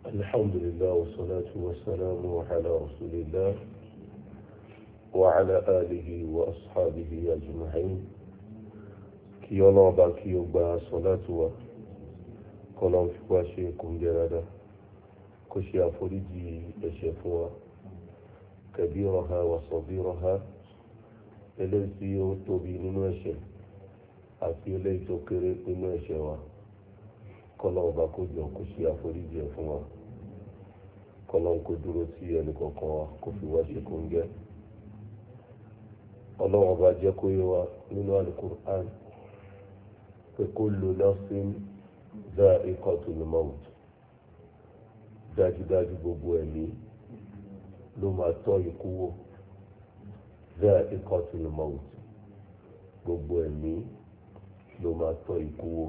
الحمد لله والصلاة والسلام على رسول الله وعلى آله وأصحابه أجمعين kí Ọlọ́run bá kí ó gba sọ́látù wa kọ́lọ́n fi wá ṣe kòǹgẹ́ dáadáa kó ṣe àforíjì ẹ̀ṣẹ̀ fún wa kabiraha wa saghiraha eléyìí tí ó tóbi nínú ẹ̀ṣẹ̀ àti eléyìí tó kéré nínú ẹ̀ṣẹ̀ wa kọ́lọ́n bá kó jọ kó ṣe àforíjì ẹ̀ fún wa kọ́lọ́n kó dúró sí ẹnì kọ̀ọ̀kan wa kó fi wá ṣe kòǹgẹ́. Ọlọ́run bá jẹ́ kó yé wa nínú Al-Qur'an pé kullu nafsin dha'iqatul maut, dájúdájú gbogbo ẹ̀mí ló máa tọ́ ikú wò. Dha'iqatul maut, gbogbo ẹ̀mí ló máa tọ́ ikú wò.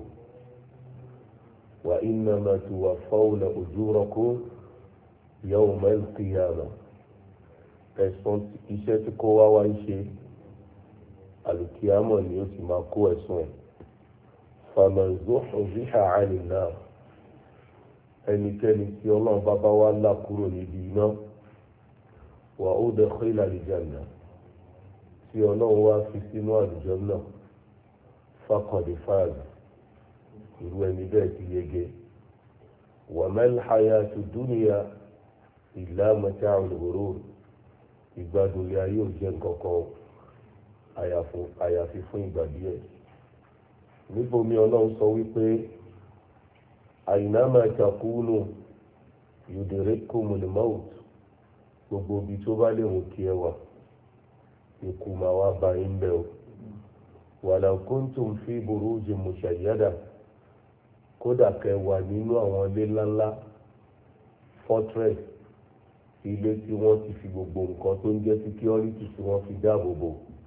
Wa innama tuwaffawna ujurakum yawmal qiyamah, ẹ̀san iṣẹ́ tí kó wá ń ṣe alùkìyámọ̀ ni ó sì máa kó ẹ̀san ẹ̀. faman zuhziha 'anil nar, ẹnikẹ́ni tí Ọlọ́run bá wá là kúrò níbi iná wa udkhila al-janna, tí Ọlọ́run wá fi sínú àlùjánnà faqad faz, irú ẹni bẹ́ẹ̀ ti yege. wa mal hayatu dunya illa mata'ul ghurur, ìgbádùn ilé ayé ò jẹ́ nǹkan kan àyàfi fún ìgbà díẹ̀. níbomi Ọlọ́run sọ wípé aynama takunu yudrikkumul maut, gbogbo ibi tó bá lè mú kí ẹ wà ikú máa wá bá yín bẹ́ẹ̀ o. walau kuntum fi burujin mushayyada, kódà kẹ́ wà nínú àwọn ilé ńláńlá fortress, ilé tí wọ́n ti fi gbogbo nǹkan tó ń jẹ́ security tí wọ́n fi dáàbò bò.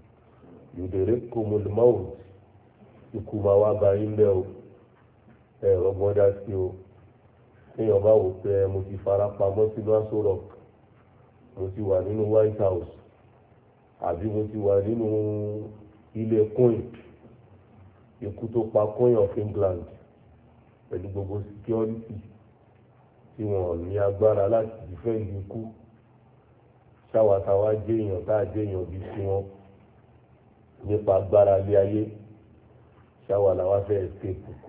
yudrikkumul maut, ikú máa wá bá yín bẹ́ẹ̀ o. ẹ̀rọ gbọ́dá sí o. téèyàn bá wò pé mo ti fara pamọ́ sínú Aso Rock, mo ti wà nínú White House, àbí mo ti wà nínú ilé Queen, ikú tó pa Queen of England pẹ̀lú gbogbo security tí wọ́n ní agbára láti defend ikú, ṣáwàtáwá jẹ́ èèyàn tá a jẹ́ èèyàn bí sí wọn nípa agbára ilé ayé, ṣáwàláwá fẹ́ escape ikú.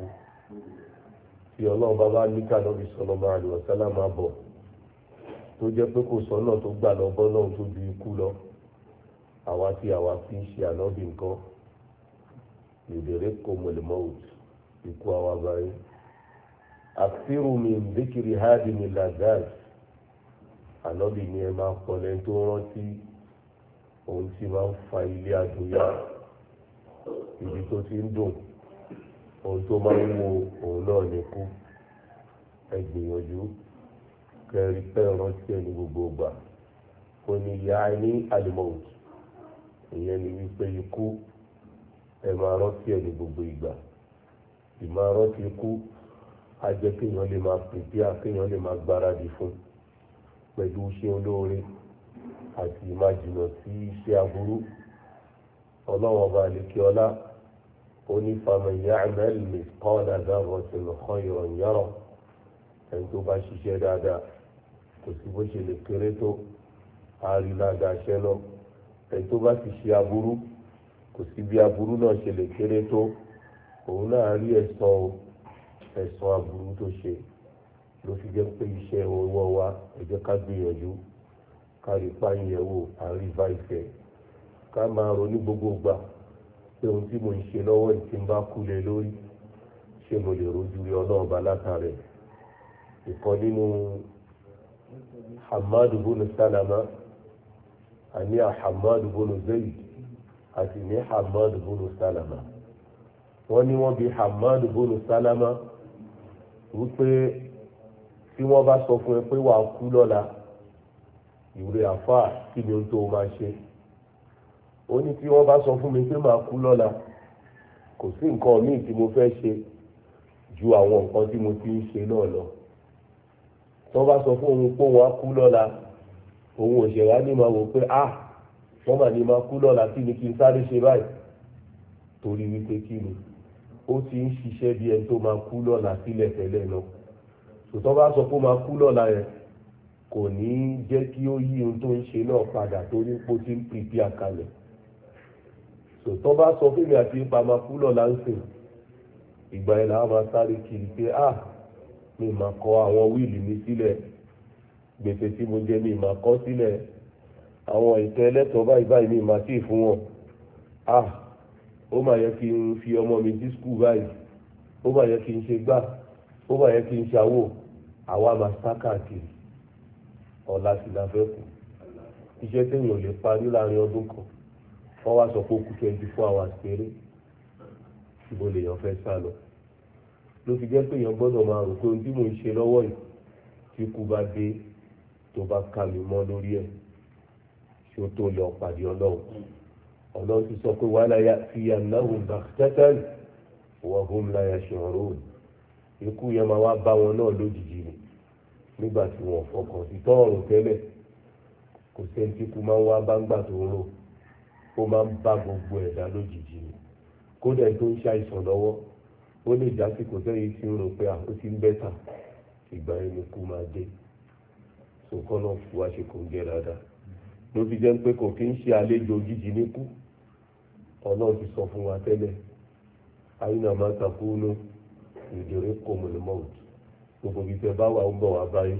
tí Ọlọ́run bá ní kànáàbì sallallahu alaihi wasallam máa bọ̀, tó jẹ́ pé kò sọ́nà tó gbà lọ bọ́ náà tó ju ikú lọ, àwa tí àwa fi ń ṣe ànábì nǹkan yudrikkumul maut, ikú àwa báyìí. akthiru min dhikri hadimil ladhat, ànábì ni ẹ máa pọ̀ lẹ́yìn tó rántí ohun tí máa ń fa ilé àdúyà, ibi tó ti ń dùn, ohun tó máa ń wo òun náà ní kú. ẹ gbìyànjú kẹrin pẹ́ rántí ẹ ní gbogbo ìgbà. ó ní ya'ni al-maut, ìyẹn ni wípé ikú ẹ máa rántí ẹ ní gbogbo ìgbà. ìmáa rántí ikú á jẹ́ kéèyàn lè máa prepare, kéèyàn lè máa gbáradì fún pẹ̀lú iṣẹ́ olóore àti máa jìnnà sí iṣẹ́ aburú. Ọlọ́run ọba àlekè ọlá ó ní faman ya'mal mithqala dharratin khayran yarah, ẹni tó bá ṣiṣẹ́ dáadáa kò sí bó ṣe lè kéré tó àárí ládàá ṣẹ́ náà. ẹni tó bá ti ṣe aburú kò sí bí aburú náà ṣe lè kéré tó, òun náà rí ẹ̀san aburú tó ṣe. ló fi jẹ́ pé iṣẹ́ ọwọ́ wa ẹ jẹ́ ká gbìyànjú ká rí páyẹ̀wò àríwá ìfẹ́, ká máa ronú gbogbo gbà pé ohun tí mo ń ṣe lọ́wọ́ ìtì ń bá kú lé lórí, ṣé mo lè rojú rí Ọlọ́run bá látàrẹ̀. ìkan nínú Hamadu bunu Salama, àní Hamadu bunu Zayd àti ní Hamadu bunu Salama. wọ́n ní wọ́n bi Hamadu bunu Salama wípé tí wọ́n bá sọ fún ẹ pé wàá kú lọ́la, ìwé àfáà kí ni ohun tó máa ṣe? ó ní tí wọ́n bá sọ fún mi pé màá kú lọ́la, kò sí nǹkan míì tí mo fẹ́ ṣe ju àwọn nǹkan tí mo ti ń ṣe náà lọ. tí wọ́n bá sọ fún òun pé òun á kú lọ́la, òun òṣèré ní máa wò pé wọ́n mà ní máa kú lọ́la, kí ni kí n sáré ṣe báyìí? torí wípé kí ni ó ti ń ṣiṣẹ́ bí ẹni tó máa kú lọ́la sílẹ̀ tẹ́lẹ̀ náà. sòtọ́ bá sọ pé ó máa kú lọ́la yẹn kò ní jẹ́ kí ó yí ohun tó ń ṣe náà padà torí pé ó ti ń pèpè àkàlẹ̀ sòtọ́ bá sọ fún mi àti ipa máa kú lọ́la ń sìn ìgbà yẹn làwọn máa sáré kiri pé mi máa kọ àwọn wíìlì mi sílẹ̀ gbèsè tí mo jẹ mi máa kọ sílẹ̀ àwọn ètò ẹlẹ́tọ̀ọ́ báyìí mi máa tì fún wọn ó máa yẹ kí n fi ọmọ mi sí skul báyìí ó máa yẹ kí n ṣe gbá ó máa yẹ kí n ṣàwò àwa máa sá káàkiri ọ̀la sì la fẹ́ kù iṣẹ́ téèyàn ò lè parí láàrin ọdún kan wọ́n wá sọ pé ó kù 24 hours péré ibo lèèyàn fẹ́ sá lọ ló fi jẹ́ pé èèyàn gbọ́dọ̀ máa rò pé ohun tí mò ń ṣe lọ́wọ́ yìí tí kú bá dé tó bá ká mi mọ́ lórí ẹ̀ tí ó tó lọ pàdé ọlọ́run ti sọ pé wàhálà yá fi annahum baghtatan wa hum la yash'urun ikú yẹn máa wá bá wọn náà lójijì ni nígbà tí wọn fọkàn sí tọ́ọ̀rùn tẹ́lẹ̀ kò sẹ́ni tí kú máa ń wá bá ń gbà tó ń rò ó máa ń bá gbogbo ẹ̀dá lójijì ni kódà tó ń ṣàìsàn lọ́wọ́ ó lè jásìkò sẹ́yìn tí ń rò pé ó ti ń bẹ́tà ìgbà yẹn ni kú máa dé sòkọ́ náà fún wa ṣe kò ń jẹ́ dáadáa ló fi jẹ́ pé kò kí ń ṣe àlejò òjijì ní kú ọlọ́run ti sọ fún wa tẹ́lẹ̀ àyínà máa takúnú ìdèrè kòmùlùmọ́ọ̀t gbogbo ibi tẹ́ bá wà ń bọ̀ wá báyìí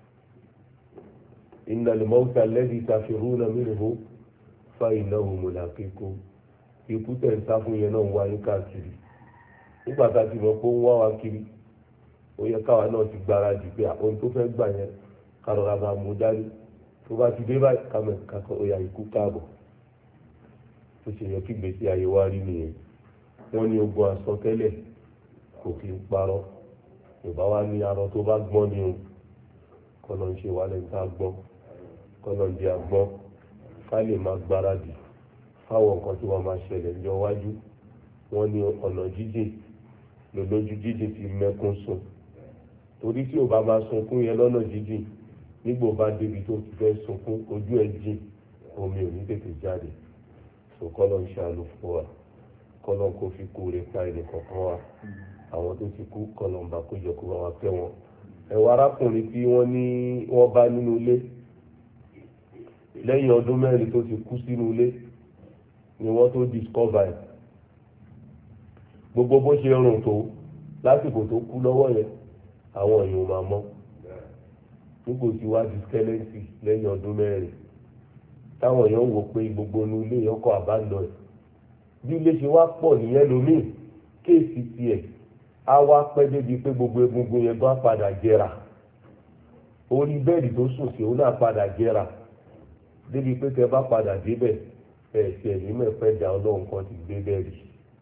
innal mawta alladhi tafirruna minhu fa innahu mulaqikum ikú tẹ̀ ń sá fún yẹn náà ń wáyé káàkiri nígbà tá a ti mọ̀ pé ó ń wá wa kiri ó yẹ káwa náà ti gbáradì pé ohun tó fẹ́ gbà yẹn kárọ̀ra máa mú dání tó bá ti dé báyìí kámẹ́ kankan ó yà ikú káàbọ̀ tó ṣe yẹ kí gbèsè ayé wa rí nìyẹn wọ́n ní ogun àsọtẹ́lẹ̀ kò kí ń parọ́ yorùbá wa ní arọ tó bá gbọ́n ní o kọ́nà ń ṣe wà lẹ́yìn tá a gbọ́n kọ́nà ń di agbọ́n ká lè máa gbáradì fáwọn nǹkan tí wọ́n máa ṣẹlẹ̀ ní ọwájú wọ́n ní ọ̀nà jíjìn lòlójú jíjìn ti mẹ́kún sùn torí tí ò bá máa sunkún yẹn lọ́nà jíjìn nígbò bá débi tó ti fẹ́ sunkún ojú ẹ̀ jìn omi ò ní tètè jáde so kọ́nà ń ṣàlù fún wa kọ́nà kó fi kú rẹ̀ pa ẹnì kọ̀ọ̀kan wa àwọn tó ti kú kọ́nà ń bá kójọ kó bá wa fẹ́ wọn ẹ̀wọ̀ arákùnrin tí wọ́n ní wọ́n bá nínú ilé lẹ́yìn ọdún 4 tó ti kú sínú ilé ni wọ́n tó discover ẹ̀ gbogbo bó ṣe rùn tó lásìkò tó kú lọ́wọ́ yẹn àwọn èèyàn máa mọ̀ nígbò tí wá di skeleton lẹ́yìn ọdún 4 táwọn èèyàn wò pé gbogbo inú ilé yẹn kọ́ àbándọ̀ ẹ̀ bí ilé ṣe wá pọ̀ nìyẹn lómi kéèsì tiẹ̀ á wá pẹ́ débi pé gbogbo egungun yẹn bá padà jẹrà orí bẹ́ẹ̀dì tó sùn sí òun náà padà jẹrà débi pé tẹ bá padà débẹ̀ ẹ̀sì ẹ̀mí mẹ́fẹ́ dà ọlọ́run kan ti gbé bẹ́ẹ̀dì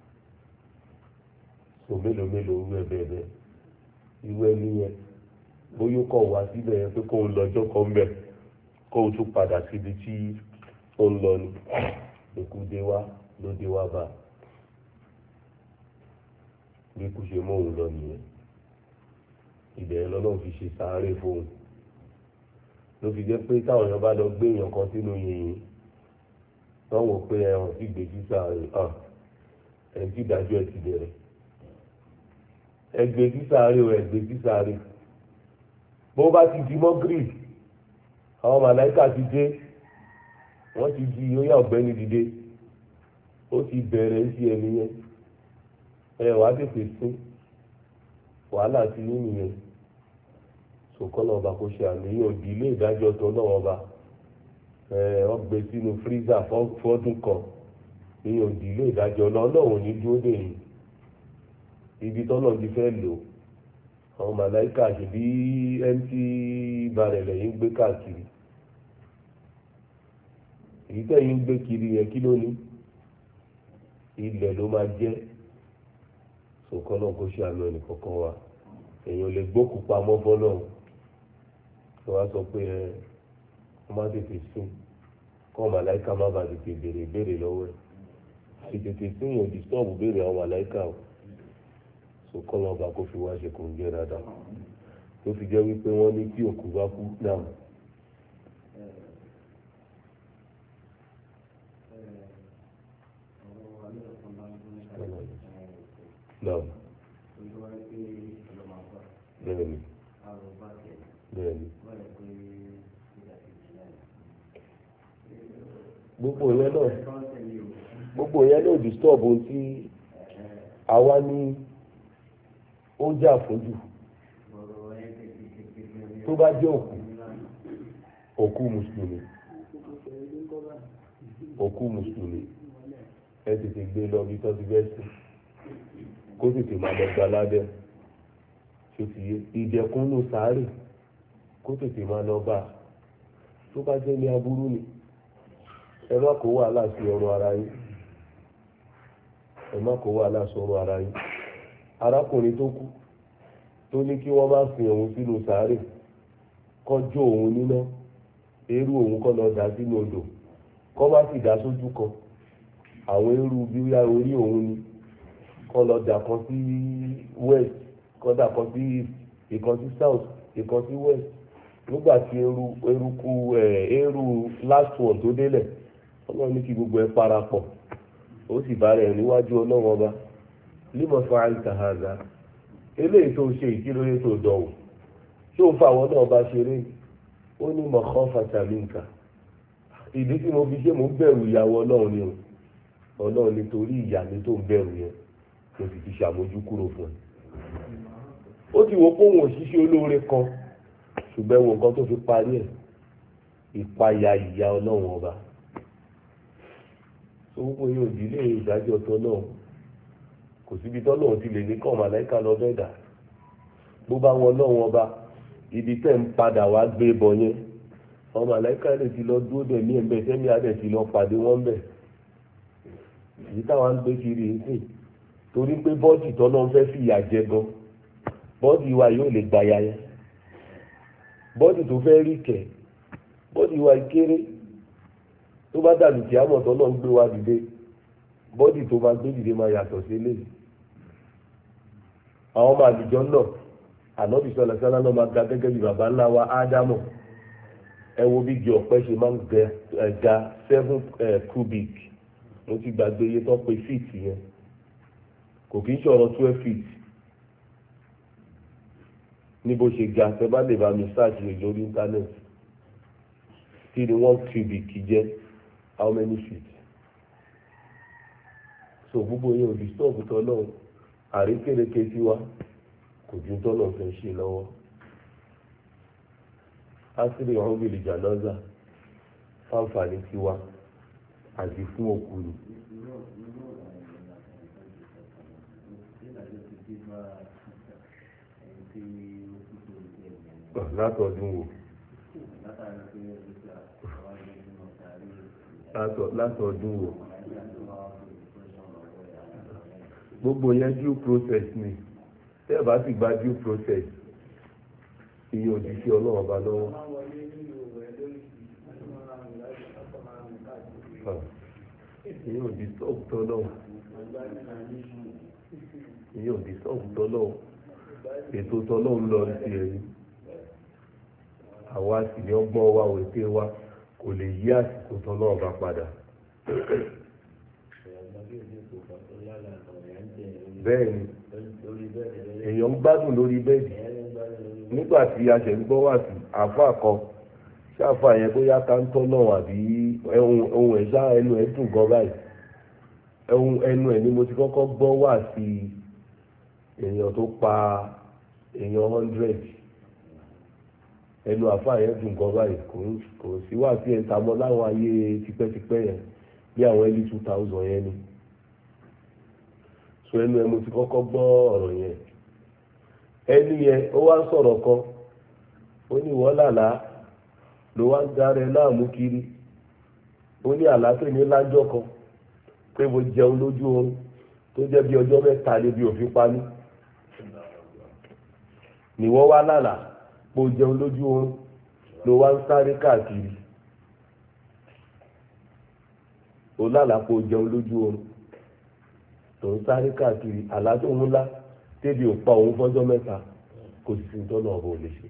so mélòó irú ẹ̀ bẹ́ẹ̀ bẹ́ẹ̀ irú ẹni yẹn bóyá kọ̀ wá síbẹ̀ yẹn pé kóun lọ́jọ́ kan bẹ̀ kóun tún padà síbi tí ó ń lọ ni ikú dé wá ló dé wá bá bí kú ṣe mọ́ òun lọ nìyẹn ìbẹ̀rẹ̀ lọ́nà fi ṣe sàárè fóun ló fi jẹ́ pé táwọn èèyàn bá lọ gbé èèyàn kan sínú yìnyín wọ́n wò pé ẹ̀hàn sì gbé sí sàárè ẹ̀ tí ìdájọ́ ẹ̀ ti bẹ̀rẹ̀ ẹgbẹ́ sí sàárè o ẹgbẹ́ sí sàárè bó bá ti di mọ́ gírì àwọn màláìkà ti dé wọ́n ti di oyá ọ̀gbẹ́ni dìde ó ti bẹ̀rẹ̀ sí ẹni yẹn ẹ wàá tètè sún wàhálà ti ní nìyẹn sòkòlò ọba kò ṣe àníyàn òdì ilé ìdájọ́ tó náà ọba wọ́n gbé sínú fírísà fọ́dún kan ní òdì ilé ìdájọ́ náà ò ní dúró dè yìí ibi tọ́nà ti fẹ́ lò àwọn màláìkà ṣe bí mt barẹ̀ lẹ́yìn gbé káàkiri èyí tẹ́yìn gbé kiri yẹn kí ló ní ilẹ̀ ló máa jẹ́ sòkòlò kò ṣe àmì ẹnì kọ̀ọ̀kan wa èèyàn lè gbókù pamọ́ fọ́nà tó wá sọ pé wọ́n má tètè sùn kọ́ màláìka má bàa tètè béèrè lọ́wọ́ ẹ̀ tètè sùn yàn dìstọ́ọ̀bù béèrè àwọn màláìka o sòkòlò ọba kò fi wá ṣe kò ń jẹ́ dáadáa tó fi jẹ́ wípé wọ́n ní tí òkú bá kú náà. Naam. Bẹ́ẹ̀ni. bẹ́ẹ̀ ni gbogbo yẹn náà disturb ohun tí àwa ní ó jà fojú tó bá jẹ́ òkú mùsùlùmí ẹ tètè gbé lọ bí tó ti bẹ́ẹ̀ sí kó tètè máa lọ gba lábẹ́ tó ti yé ìdẹ̀kùnú sáré kó tètè máa lọ bá tó bá jẹ́ ní aburú ni ẹ má kó wàhálà sí ọrùn ara yín ẹ má kó wàhálà sí ọrùn ara yín arákùnrin tó kú tó ní kí wọ́n má sin òun sínú sáré kọjú òun níná eérú òun kọ́ lọ dà sínú odò kọ́ má sì dá sójú kan àwọn eérú bí wíyá orí òun ni kọ́ lọ dà kan sí west kọ́ dà kan sí east ìkan sí south ìkan sí west nígbà tí eérú last one tó délẹ̀ ọlọ́run ní kí gbogbo ẹ parapọ̀ ó sì bá rẹ̀ níwájú ọlọ́run ọba límọ̀ fún àìsàhàzà eléyìí tó ṣe ìkílódé tó dọ̀wọ̀ tí ó fa àwọn náà bá ṣeré ó ní mọ̀kàn fàtàmínkà ìdí tí mo fi ṣe mo bẹ̀rù ìyàwó ọlọ́run ni o ọlọ́run nítorí ìyà mi tó ń bẹ̀rù yẹn mo sì ti ṣàmójú kúrò fún ẹ. ó ti wo pé òun òṣìṣẹ́ olóore kan ṣùgbọ́n wo nǹkan tó fi parí ẹ̀ ìpayà ìyà ọlọ́run ọba tó gbogbo yóò dílé ìdájọ́ tọ́lọ́run kò síbi tọ́lọ́run ti lè ní kàn màláìka lọ bẹ́ẹ̀ dà bó bá wọn ọlọ́run ọba ibi tẹ́ ń padà wá gbé bọ̀ yẹn ọmọ màláìka lè ti lọ dúró dẹ̀ ní ẹ̀mbẹ́ sẹ́mi adẹ̀ ti lọ pàdé wọn bẹ̀ èyí táwa ń gbé kiri ìsìn torí pé bọ́ọ̀dì tọ́lọ́run fẹ́ fìyà jẹ gan bọ́ọ̀dì wa yóò lè gbàyà yẹn bọ́ọ̀dì tó fẹ́ rí kẹ̀ bọ́ọ̀dì wa kéré tó bá dàbí tí àmọ̀tọ́ náà ń gbé wa dìde bọ́ọ̀dì tó máa gbé dìde máa yàtọ̀ sí eléyìí àwọn ọmọ àlùjọ náà ànábì sọlá sọlá náà máa ga gẹ́gẹ́ bí bàbá ńlá wa ádámọ̀ ẹ wo bí igi ọ̀pẹ ṣe máa ń ga 7 cubic mo ti gbàgbé iye tó pe feet yẹn kò kí ń ṣọ̀rọ̀ 12 feet ní bó ṣe ga tẹ bá lè bá mi search rẹ̀ lórí íńtánẹ́ẹ̀tì kí ni 1 cubic jẹ́ how many feet so gbogbo yẹn ò disturb tọ́lọ́ àríkèrèké tiwa kò ju tọ́lọ́ fẹ́ ṣe lọ́wọ́ asiri ọ̀hún bìlì jànáza fáǹfààní tiwa àti fún òkú ni. látọ̀dún wo látọ̀dún wo gbogbo yẹn due process ni tẹ́ ẹ bá sì gba due process iye òjìṣẹ́ ọlọ́run ọba lọ́wọ́ iye òjìṣẹ́ ọ̀tọ́lọ́wọ́ iye òjìṣẹ́ ọ̀tọ́lọ́wọ́ ètò tọ́lọ́run lọ sí ẹ̀yìn àwa sì ní ọgbọ́n wa òwe wa kò lè yí àsìkò tọ́lọ́run bá padà. bẹ́ẹ̀ ni èèyàn ń gbádùn lórí bẹ́ẹ̀dì nígbà tí a ṣẹ̀ ń gbọ́ wà sí àáfà kan ṣáàfà yẹn bóyá ká ń tọ́ náà àbí ohun ẹ̀ṣá ẹnu ẹ̀ dùn gan báyìí ẹnu ẹ̀ ni mo ti kọ́kọ́ gbọ́ wà sí èèyàn tó pa èèyàn 100 ẹnu àáfà yẹn dùn gan báyìí kò sí wà sí ẹ̀ta mọ́ láwọn ayé tipẹ́tipẹ́ yẹn bí àwọn ẹlí 2000 yẹn ni so ẹnu ẹ̀ mo ti kọ́kọ́ gbọ́ ọ̀rọ̀ yẹn ẹni yẹn ó wá ń sọ̀rọ̀ kan ó ní ìwọ làlá ló wá ń darẹ láàmú kiri ó ní àlàáfíà ní lájọ́ kan pé mo jẹun lójú oorun tó jẹ́ bí ọjọ́ mẹ́ta níbi òfin paní nìwọ wá làlá pé o jẹun lójú oorun ló wá ń sáré káàkiri ó làlá pé o jẹun lójú oorun tó ń sáré káàkiri àlá tó ń ńlá tẹ́bi ò pa òun fọ́jọ́ mẹ́ta kò sì sí tọ́nà ọ̀bọ̀ ò lè ṣe.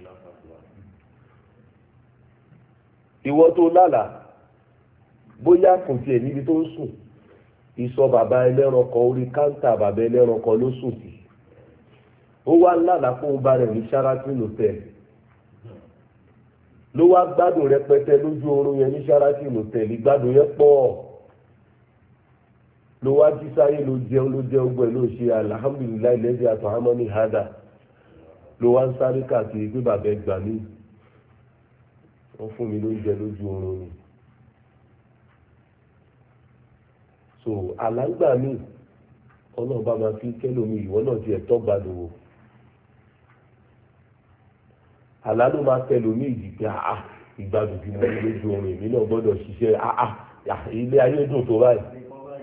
ìwọ tó lálàá bóyá kò tiẹ̀ níbi tó ń sùn ìsọ bàbá ẹlẹ́ranko orí káńtà bàbá ẹlẹ́ranko ló sùn sí ó wá lálàá fún un bá rẹ̀ ní Sheraton hotel ló wá gbádùn rẹpẹtẹ lójú oorun yẹn ní Sheraton Hotel, gbádùn yẹn pọ̀. ló wá jí sáyé ló jẹun gbẹ ló ṣe alhamdulilayi lẹ́sí àtọ̀hámọ́ ní hada ló wá ń sáré káàkiri pé bàbá ẹgbà mí wọ́n fún mi lóúnjẹ lójú oorun ni. so àlágbà mi ọlọ́run bá máa fi kẹ́lòmí ìwọ náà ti ẹ̀tọ́ gbàdúrò àlá ló máa kẹ́lòmí ìdí pé ìgbàdùn tí mo ní lójú oorun èmi náà gbọ́dọ̀ ṣiṣẹ́ ilé ayé dùn tó báyìí.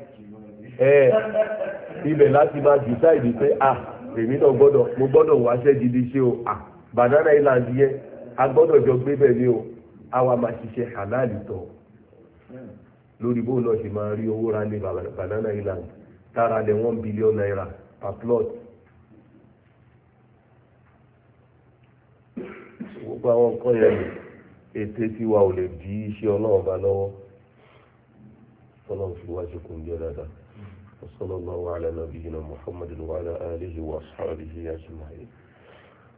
Ibẹ̀ láti máa decide pé èmi náà mo gbọ́dọ̀ wáṣẹ́ gidi ṣe o Banana Island yẹn a gbọ́dọ̀ jọ gbé bẹ̀ ní o àwa máa ṣiṣẹ́ halali tọ̀ lórí bó náà ṣe máa rí owó ra ní Banana Island tára lẹ̀ 1 billion naira per plot. gbogbo àwọn nǹkan yẹn ètè tiwa ò lè di iṣẹ́ ọlọ́run bá lọ́wọ́ ọlọ́run fi wá ṣe kún jẹ́ dáadáa. وصلى الله على نبينا محمد وعلى آله وأصحابه أجمعين.